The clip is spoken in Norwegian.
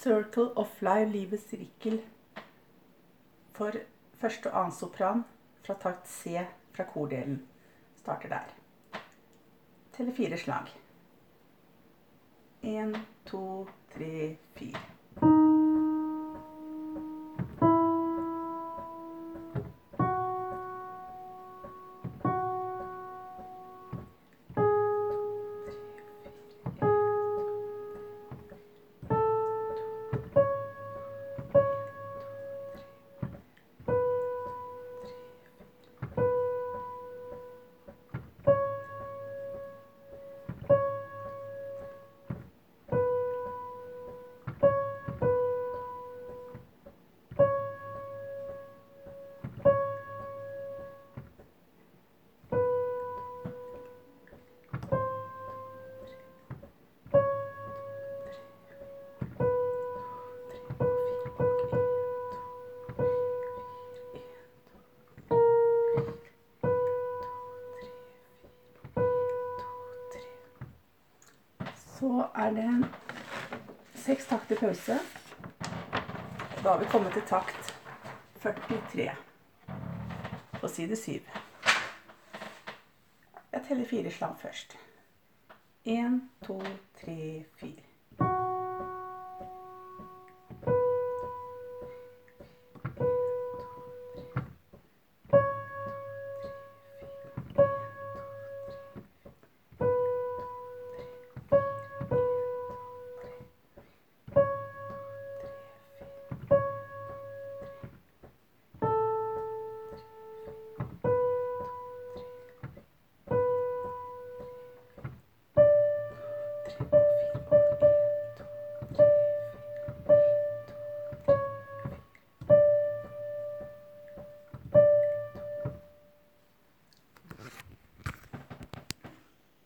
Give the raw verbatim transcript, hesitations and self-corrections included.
Circle of Life, livets sirkel, for første og annen sopran fra takt C fra kordelen. Starter der. Teller fire slag. En, to, tre, fire. Så er det seks takter pause. Da har vi kommet til takt førtitre på side syv. Jeg teller fire slag først. En, to, tre, fire.